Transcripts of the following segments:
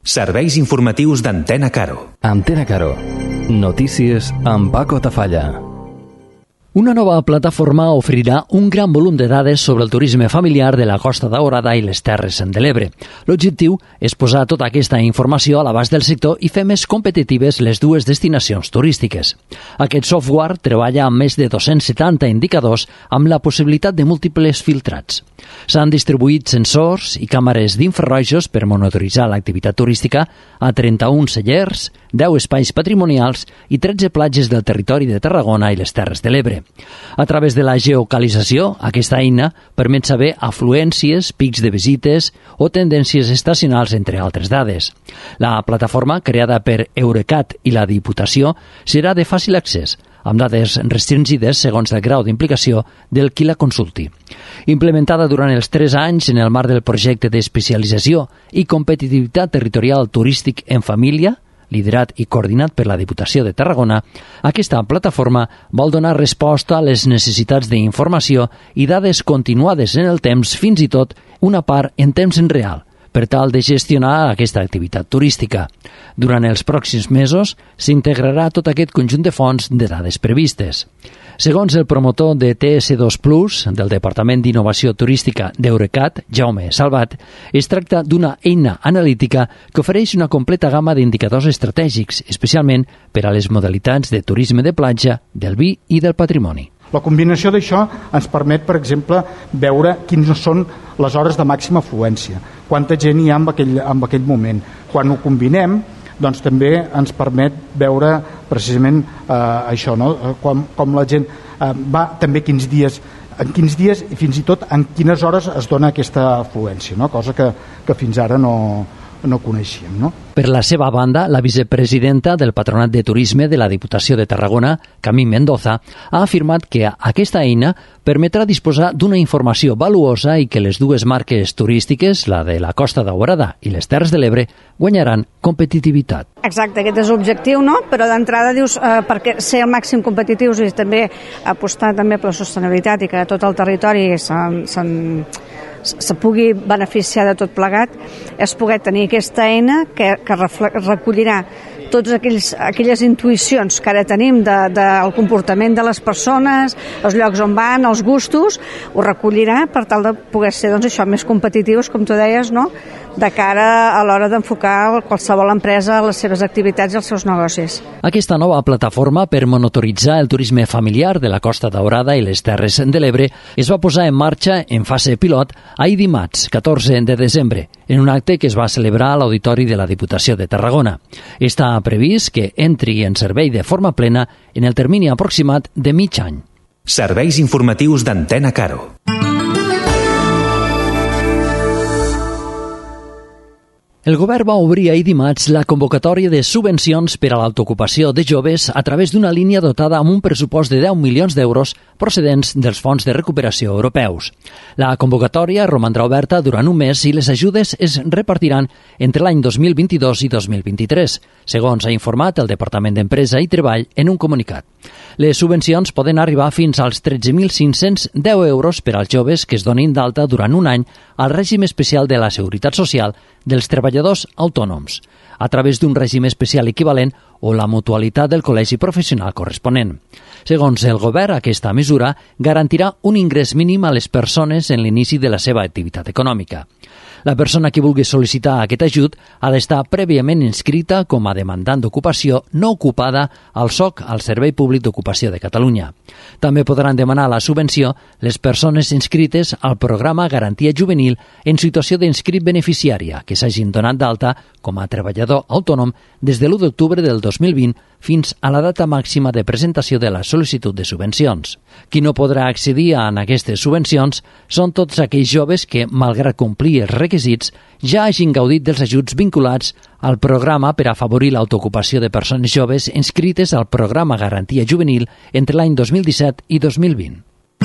Serveis informatius d'Antena Caro. Antena Caro. Notícies amb Paco Tafalla. Una nova plataforma oferirà un gran volum de dades sobre el turisme familiar de la Costa Daurada i les Terres de l'Ebre. L'objectiu és posar tota aquesta informació a l'abast del sector i fer més competitives les dues destinacions turístiques. Aquest software treballa amb més de 270 indicadors amb la possibilitat de múltiples filtrats. S'han distribuït sensors i càmeres d'infrarrojos per monitoritzar l'activitat turística a 31 cellers, 10 espais patrimonials i 13 platges del territori de Tarragona i les Terres de l'Ebre. A través de la geocalització, aquesta eina permet saber afluències, pics de visites o tendències estacionals, entre altres dades. La plataforma, creada per Eurecat i la Diputació, serà de fàcil accés, amb dades restringides segons el grau d'implicació del qui la consulti. Implementada durant els 3 anys en el marc del projecte d'especialització i competitivitat territorial turístic en família, liderat i coordinat per la Diputació de Tarragona, aquesta plataforma vol donar resposta a les necessitats d'informació i dades continuades en el temps, fins i tot una part en temps en real, per tal de gestionar aquesta activitat turística. Durant els pròxims mesos s'integrarà tot aquest conjunt de fonts de dades previstes. Segons el promotor de TS2+, del Departament d'Innovació Turística d'Eurecat, Jaume Salvat, es tracta d'una eina analítica que ofereix una completa gamma d'indicadors estratègics, especialment per a les modalitats de turisme de platja, del vi i del patrimoni. La combinació d'això ens permet, per exemple, veure quines són les hores de màxima afluència, quanta gent hi ha en aquell moment. Quan ho combinem, doncs també ens permet veure precisament això, no? Com la gent va, també en quins dies i fins i tot en quines hores es dona aquesta afluència, no? Cosa que fins ara no coneixíem, no? Per la seva banda, la vicepresidenta del Patronat de Turisme de la Diputació de Tarragona, Camí Mendoza, ha afirmat que aquesta eina permetrà disposar d'una informació valuosa i que les dues marques turístiques, la de la Costa Daurada i les Terres de l'Ebre, guanyaran competitivitat. Exacte, aquest és l'objectiu, no? Però d'entrada dius, perquè ser el màxim competitius i també apostar també per la sostenibilitat i que tot el territori se pugui beneficiar de tot plegat, és poder tenir aquesta eina que recollirà totes aquelles intuïcions que ara tenim del comportament de les persones, els llocs on van, els gustos, ho recollirà per tal de poder ser, doncs, això, més competitius, com tu deies, no?, de cara a l'hora d'enfocar qualsevol empresa a les seves activitats i els seus negocis. Aquesta nova plataforma per monitoritzar el turisme familiar de la Costa Daurada i les Terres de l'Ebre es va posar en marxa en fase pilot ahir dimarts, 14 de desembre, en un acte que es va celebrar a l'Auditori de la Diputació de Tarragona. Està previst que entri en servei de forma plena en el termini aproximat de mig any. Serveis informatius d'Antena Caro. El govern va obrir ahir dimarts la convocatòria de subvencions per a l'autoocupació de joves a través d'una línia dotada amb un pressupost de 10 milions d'euros procedents dels fons de recuperació europeus. La convocatòria romandrà oberta durant un mes i les ajudes es repartiran entre l'any 2022 i 2023, segons ha informat el Departament d'Empresa i Treball en un comunicat. Les subvencions poden arribar fins als 13.510 euros per als joves que es donin d'alta durant un any al règim especial de la Seguretat Social dels treballadors autònoms, a través d'un règim especial equivalent o la mutualitat del col·legi professional corresponent. Segons el govern, aquesta mesura garantirà un ingrés mínim a les persones en l'inici de la seva activitat econòmica. La persona que vulgui sol·licitar aquest ajut ha d'estar prèviament inscrita com a demandant d'ocupació no ocupada al SOC, al Servei Públic d'Ocupació de Catalunya. També podran demanar la subvenció les persones inscrites al programa Garantia Juvenil en situació d'inscrit beneficiària que s'hagin donat d'alta com a treballador autònom des de l'1 d'octubre del 2020 fins a la data màxima de presentació de la sol·licitud de subvencions. Qui no podrà accedir a aquestes subvencions són tots aquells joves que, malgrat complir els requisits, ja hagin gaudit dels ajuts vinculats al programa per afavorir l'autoocupació de persones joves inscrites al programa Garantia Juvenil entre l'any 2017 i 2020.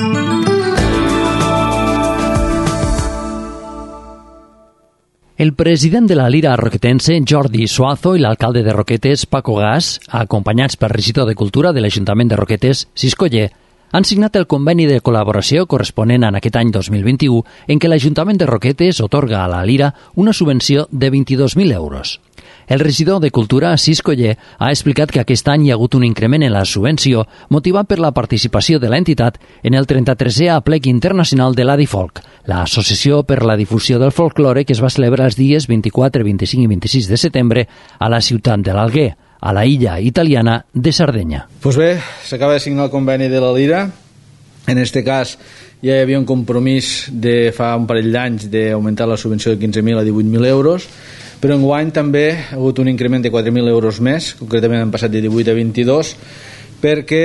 El president de la Lira roquetense, Jordi Suazo, i l'alcalde de Roquetes, Paco Gas, acompanyats pel regidor de Cultura de l'Ajuntament de Roquetes, Cisco Ller, han signat el conveni de col·laboració corresponent en aquest any 2021 en què l'Ajuntament de Roquetes otorga a la Lira una subvenció de 22.000 euros. El regidor de Cultura, Assis Coller, ha explicat que aquest any hi ha hagut un increment en la subvenció motivat per la participació de l'entitat en el 33è Aplec Internacional de l'Adifolk, l'associació per la difusió del folklore que es va celebrar els dies 24, 25 i 26 de setembre a la ciutat de l'Alguer, a la illa italiana de Sardenya. Pues bé, s'acaba de signar el conveni de la Lira. En aquest cas ja hi havia un compromís de fa un parell d'anys d'augmentar la subvenció de 15.000 a 18.000 euros, però enguany també ha hagut un increment de 4.000 euros més, concretament han passat de 18 a 22, perquè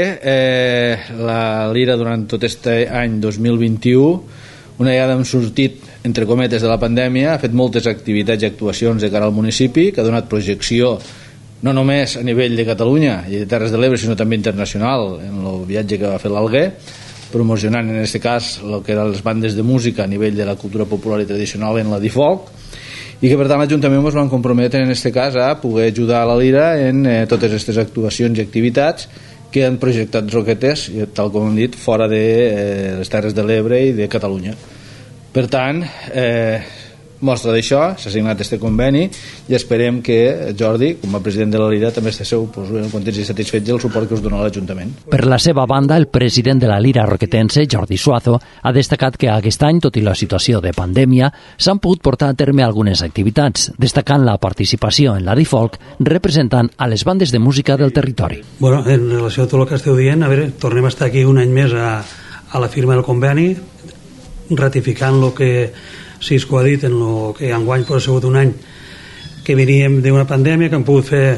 la Lira durant tot aquest any 2021, una vegada hem sortit, entre cometes, de la pandèmia, ha fet moltes activitats i actuacions de cara al municipi, que ha donat projecció no només a nivell de Catalunya i de Terres de l'Ebre, sinó també internacional, en el viatge que va fer l'Alguer, promocionant en aquest cas el que eren les bandes de música a nivell de la cultura popular i tradicional en la Difolk, i que per tant l'Ajuntament ens van comprometre en aquest cas a poder ajudar a la Lira en totes aquestes actuacions i activitats que han projectat Roquetes, tal com hem dit, fora de les Terres de l'Ebre i de Catalunya. Per tant, mostra d'això, s'ha signat este conveni i esperem que Jordi, com a president de la Lira, també estigueu contents i satisfets del suport que us dona l'Ajuntament. Per la seva banda, el president de la Lira roquetense, Jordi Suazo, ha destacat que aquest any, tot i la situació de pandèmia, s'han pogut portar a terme algunes activitats, destacant la participació en la Difolk, representant a les bandes de música del territori. Bueno, en relació a tot el que esteu dient, a veure, tornem a estar aquí un any més a la firma del conveni, ratificant el que Cisco ha dit en el que enguany ha sigut un any que veníem d'una pandèmia, que hem pogut fer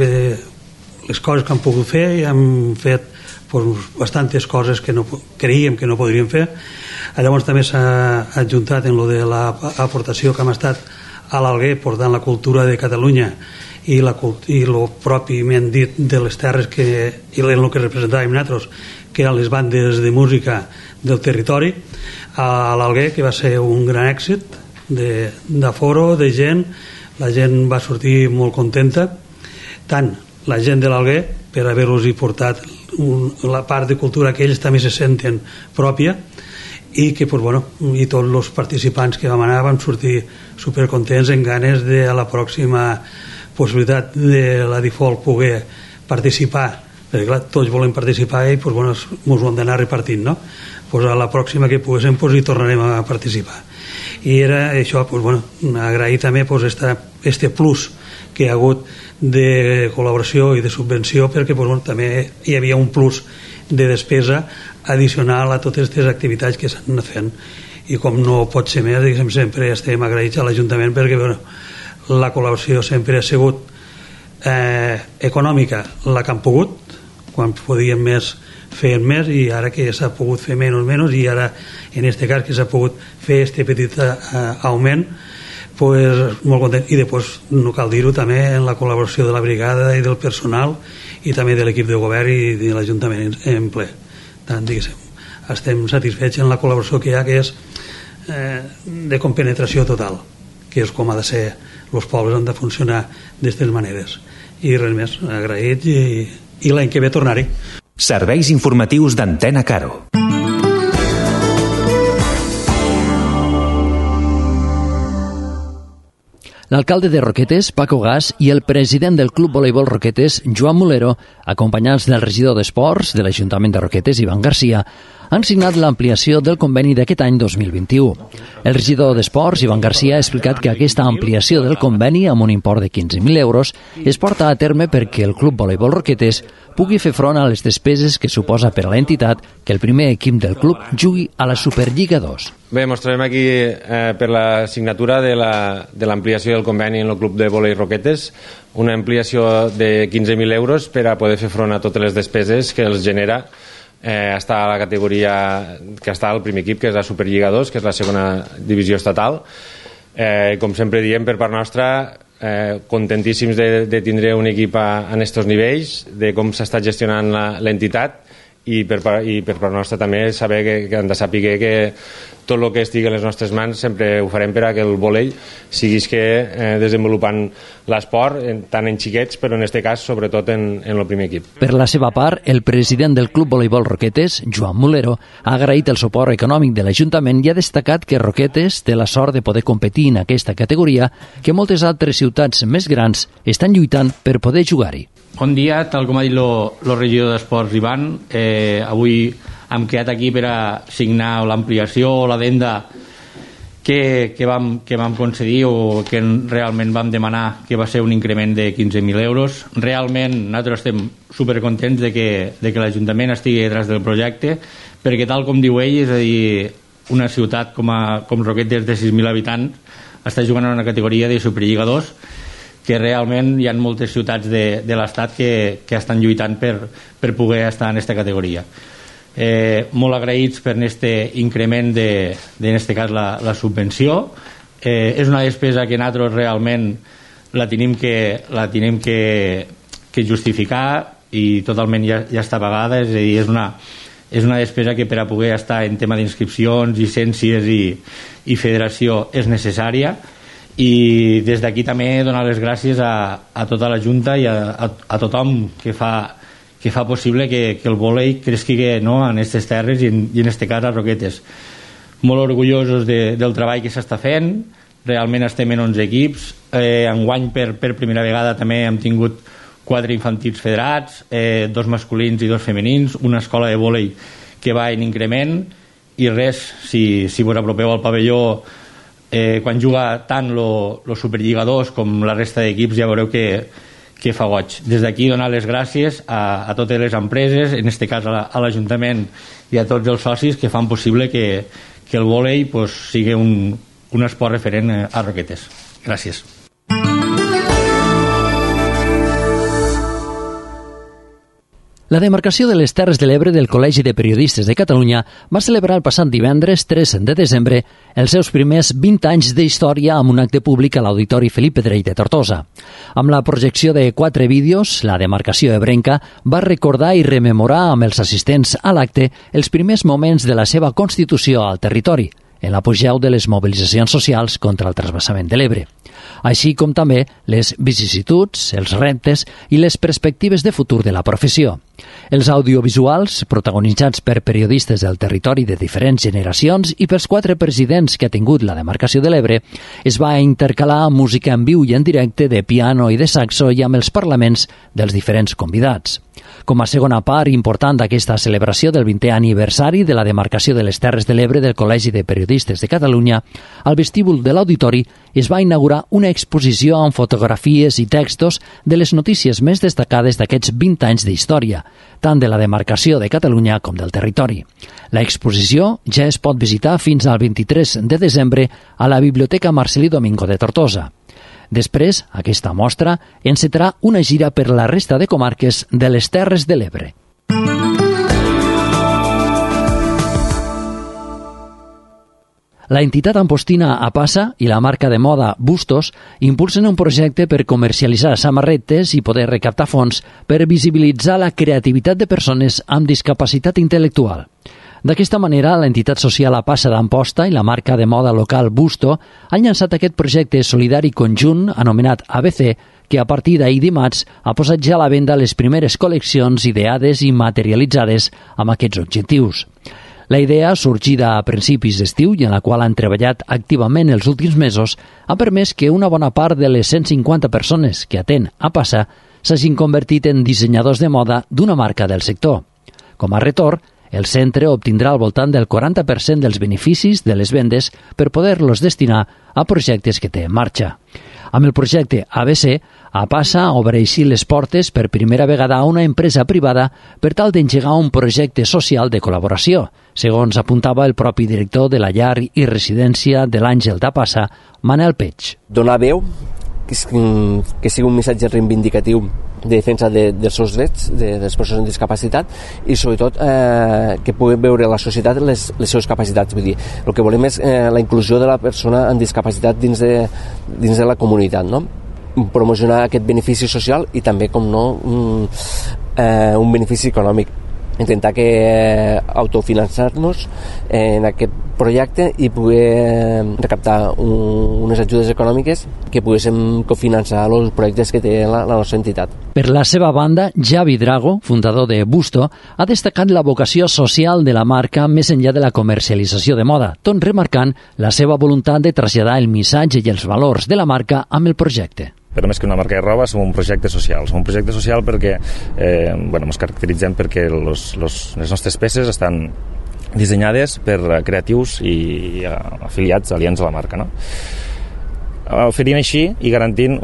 les coses que hem pogut fer i hem fet bastantes coses que creíem que no podríem fer. Llavors també s'ha adjuntat en lo de l'aportació que hem estat a l'Alguer portant la cultura de Catalunya i el pròpiament dit de les terres i el que representàvem nosaltres, que eren les bandes de música del territori a l'Alguer, que va ser un gran èxit d'aforo, de gent. La gent va sortir molt contenta, tant la gent de l'Alguer per haver-los portat la part de cultura que ells també se senten pròpia, i que i tots els participants que vam anar vam sortir supercontents, en ganes de a la pròxima possibilitat de la Difolk poder participar, perquè clar, tots volem participar i ens ho hem d'anar repartint, no? A la pròxima que poguéssim hi tornarem a participar. I era això, agrair també este plus que hi ha hagut de col·laboració i de subvenció, perquè també hi havia un plus de despesa addicional a totes aquestes activitats que s'han anat fent, i com no pot ser més, sempre estem agraïts a l'Ajuntament, perquè la col·laboració sempre ha sigut econòmica, la que han pogut, quan podíem més feien més, i ara que s'ha pogut fer menys, i ara en aquest cas que s'ha pogut fer este petit augment, molt content. I després no cal dir-ho també en la col·laboració de la brigada i del personal i també de l'equip de govern i de l'Ajuntament en ple. Tant, estem satisfets en la col·laboració que hi ha, que és de compenetració total, que és com ha de ser, els pobles han de funcionar d'aquestes maneres. I res més, agraït, i l'any que ve tornar-hi. Serveis informatius d'Antena Caro. L'alcalde de Roquetes, Paco Gas, i el president del Club Voleibol Roquetes, Joan Mulero, acompanyats del regidor d'Esports de l'Ajuntament de Roquetes, Ivan Garcia, han signat l'ampliació del conveni d'aquest any 2021. El regidor d'Esports, Ivan Garcia, ha explicat que aquesta ampliació del conveni, amb un import de 15.000 euros, es porta a terme perquè el Club Voleibol Roquetes pugui fer front a les despeses que suposa per a l'entitat que el primer equip del club jugui a la Superliga 2. Bé, ens trobem aquí per la signatura de l'ampliació del conveni en el Club de Volei Roquetes, una ampliació de 15.000 euros per a poder fer front a totes les despeses que els genera està a la categoria que està al primer equip, que és la Superliga 2, que és la segona divisió estatal. Com sempre diem, per part nostra, contentíssims de tindre un equip en aquests nivells, de com s'està gestionant l'entitat, i per part nostra també saber que han de saber que tot el que estigui a les nostres mans sempre ho farem per a que el vòlei siguis desenvolupant l'esport tant en xiquets, però en aquest cas sobretot en el primer equip. Per la seva part, el president del Club Voleibol Roquetes, Joan Mulero, ha agraït el suport econòmic de l'Ajuntament i ha destacat que Roquetes té la sort de poder competir en aquesta categoria que moltes altres ciutats més grans estan lluitant per poder jugar-hi. Bon dia, tal com ha dit el regidor d'Esports, Ivan. Avui hem quedat aquí per a signar l'ampliació o l'adenda que vam concedir o que realment vam demanar, que va ser un increment de 15.000 euros. Realment nosaltres estem supercontents de que l'Ajuntament estigui detrás del projecte, perquè tal com diu ell, és a dir, una ciutat com Roquetes de 6.000 habitants està jugant en una categoria de Superliga 2, que realment hi ha moltes ciutats de l'Estat que estan lluitant per poder estar en aquesta categoria. Molt agraïts per aquest increment en aquest cas la subvenció. És una despesa que nosaltres realment la tenim que justificar i totalment ja està pagada, és a dir, és una despesa que per a poder estar en tema d'inscripcions, llicències i federació és necessària. I des d'aquí també donar les gràcies a tota la Junta i a tothom que fa possible que el vòlei cresqui en aquestes terres i en aquest cas a Roquetes. Molt orgullosos del treball que s'està fent, realment estem en 11 equips, enguany per primera vegada també hem tingut 4 infantils federats, 2 masculins i 2 femenins, una escola de vòlei que va en increment i res, si vos apropeu al pavelló quan juga tant el Superliga 2 com la resta d'equips ja veureu que fa goig. Des d'aquí donar les gràcies a totes les empreses, en aquest cas a l'Ajuntament i a tots els socis que fan possible que el vòlei sigui un esport referent a Roquetes. Gràcies. La demarcació de les Terres de l'Ebre del Col·legi de Periodistes de Catalunya va celebrar el passat divendres 3 de desembre els seus primers 20 anys d'història amb un acte públic a l'Auditori Felip Pedrell de Tortosa. Amb la projecció de 4 vídeos, la demarcació ebrenca va recordar i rememorar amb els assistents a l'acte els primers moments de la seva constitució al territori, en l'apogeu de les mobilitzacions socials contra el transvasament de l'Ebre, així com també les vicissituds, els reptes i les perspectives de futur de la professió. Els audiovisuals, protagonitzats per periodistes del territori de diferents generacions i pels 4 presidents que ha tingut la demarcació de l'Ebre, es va intercalar música en viu i en directe de piano i de saxo i amb els parlaments dels diferents convidats. Com a segona part important d'aquesta celebració del 20è aniversari de la demarcació de les Terres de l'Ebre del Col·legi de Periodistes de Catalunya, al vestíbul de l'Auditori es va inaugurar una exposició amb fotografies i textos de les notícies més destacades d'aquests 20 anys d'història, tant de la demarcació de Catalunya com del territori. La exposició ja es pot visitar fins al 23 de desembre a la Biblioteca Marcelí Domingo de Tortosa. Després, aquesta mostra encetarà una gira per la resta de comarques de les Terres de l'Ebre. La entitat ampostina Apasa i la marca de moda Bustos impulsen un projecte per comercialitzar samarretes i poder recaptar fons per visibilitzar la creativitat de persones amb discapacitat intel·lectual. D'aquesta manera, l'entitat social Apasa d'Amposta i la marca de moda local Busto han llançat aquest projecte solidari conjunt anomenat ABC, que a partir d'ahir dimarts ha posat ja a la venda les primeres col·leccions ideades i materialitzades amb aquests objectius. La idea, sorgida a principis d'estiu i en la qual han treballat activament els últims mesos, ha permès que una bona part de les 150 persones que atén Apasa s'hagin convertit en dissenyadors de moda d'una marca del sector. Com a retorn, el centre obtindrà al voltant del 40% dels beneficis de les vendes per poder-los destinar a projectes que té en marxa. Amb el projecte ABC, Apasa obre així les portes per primera vegada a una empresa privada per tal d'engegar un projecte social de col·laboració, segons apuntava el propi director de la llar i residència de l'Àngel d'Apasa, Manel Peig. Donar veu, que sigui un missatge reivindicatiu de defensa dels seus drets, de les persones amb discapacitat, i sobretot que pugui veure la societat les seves capacitats. Vull dir, el que volem és la inclusió de la persona amb discapacitat dins de la comunitat, no? Promocionar aquest benefici social i també, com no, un benefici econòmic. intentar autofinançar-nos en aquest projecte i poder recaptar unes ajudes econòmiques que poguéssim cofinançar els projectes que té la nostra entitat. Per la seva banda, Javi Drago, fundador de Busto, ha destacat la vocació social de la marca més enllà de la comercialització de moda, tot remarcant la seva voluntat de traslladar el missatge i els valors de la marca amb el projecte. Però més que una marca de roba, som un projecte social. Som un projecte social perquè ens caracteritzem perquè les nostres peces estan dissenyades per creatius i afiliats, aliens a la marca, no? Oferint així i garantint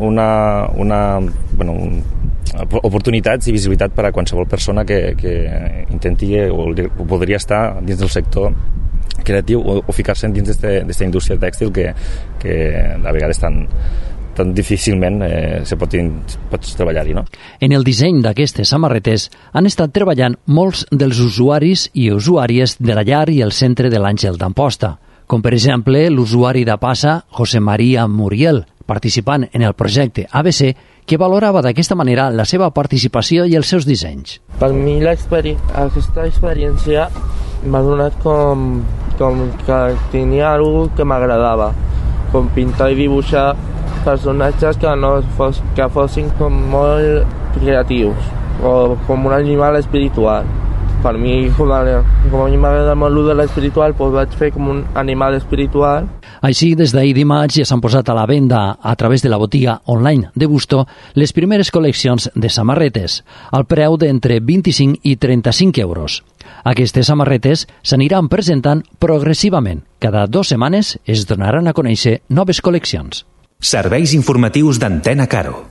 oportunitats i visibilitat per a qualsevol persona que intenti o podria estar dins del sector creatiu o ficar-se dins d'aquesta indústria tèxtil que a vegades tan difícilment se pot treballar-hi, no? En el disseny d'aquestes samarretes han estat treballant molts dels usuaris i usuàries de la llar i el centre de l'Àngel d'Amposta, com per exemple l'usuari de Passa, José María Muriel, participant en el projecte ABC, que valorava d'aquesta manera la seva participació i els seus dissenys. Per mi aquesta experiència m'ha donat com que tenia alguna que m'agradava, com pintar i dibuixar personatges que fossin com molt creatius o com un animal espiritual. Per mi, com a mi m'agrada molt de l'espiritual, doncs vaig fer com un animal espiritual. Així, des d'ahir dimarts ja s'han posat a la venda a través de la botiga online de Busto les primeres col·leccions de samarretes, al preu d'entre 25 i 35 euros. Aquestes samarretes s'aniran presentant progressivament. Cada 2 setmanes es donaran a conèixer noves col·leccions. Serveis informatius d'Antena Caro.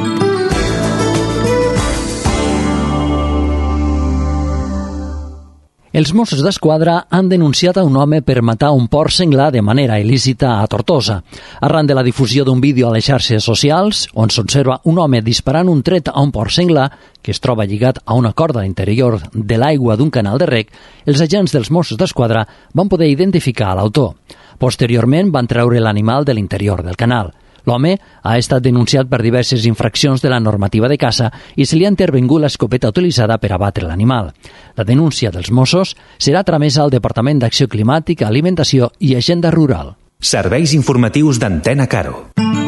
Els Mossos d'Esquadra han denunciat a un home per matar un porc senglar de manera il·lícita a Tortosa. Arran de la difusió d'un vídeo a les xarxes socials, on s'observa un home disparant un tret a un porc senglar que es troba lligat a una corda a l'interior de l'aigua d'un canal de rec, els agents dels Mossos d'Esquadra van poder identificar l'autor. Posteriorment van treure l'animal de l'interior del canal. L'home ha estat denunciat per diverses infraccions de la normativa de caça i se li ha intervingut l'escopeta utilitzada per abatre l'animal. La denúncia dels Mossos serà tramesa al Departament d'Acció Climàtica, Alimentació i Agenda Rural. Serveis informatius d'Antena Caro.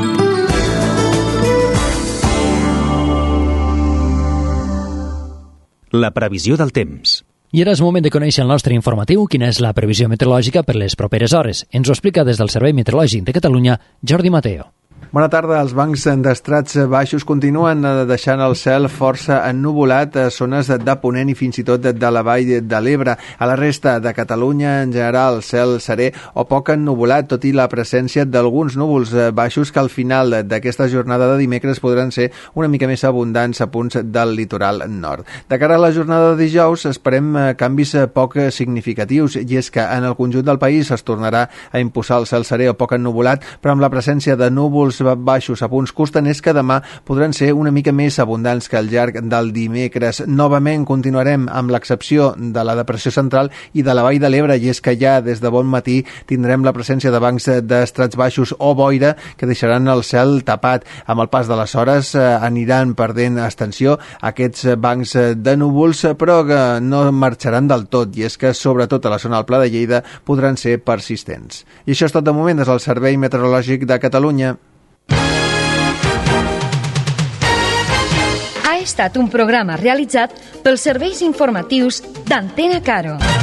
La previsió del temps. I ara és moment de conèixer el nostre informatiu, quina és la previsió meteorològica per les properes hores. Ens ho explica des del Servei Meteorològic de Catalunya, Jordi Mateo. Bona tarda. Els bancs d'estrats baixos continuen deixant el cel força ennuvolat a zones de Ponent i fins i tot de la Vall de l'Ebre. A la resta de Catalunya, en general, cel serè o poc ennuvolat, tot i la presència d'alguns núvols baixos que al final d'aquesta jornada de dimecres podran ser una mica més abundants a punts del litoral nord. De cara a la jornada de dijous, esperem canvis poc significatius, i és que en el conjunt del país es tornarà a imposar el cel serè o poc ennuvolat, però amb la presència de núvols baixos a punts costaners que demà podran ser una mica més abundants que al llarg del dimecres. Novament continuarem amb l'excepció de la depressió central i de la Vall de l'Ebre, i és que ja des de bon matí tindrem la presència de bancs d'estrats baixos o boira que deixaran el cel tapat. Amb el pas de les hores aniran perdent extensió aquests bancs de núvols, però que no marxaran del tot, i és que sobretot a la zona del Pla de Lleida podran ser persistents. I això és tot de moment des del Servei Meteorològic de Catalunya. Ha estat un programa realitzat pels serveis informatius d'Antena Caro.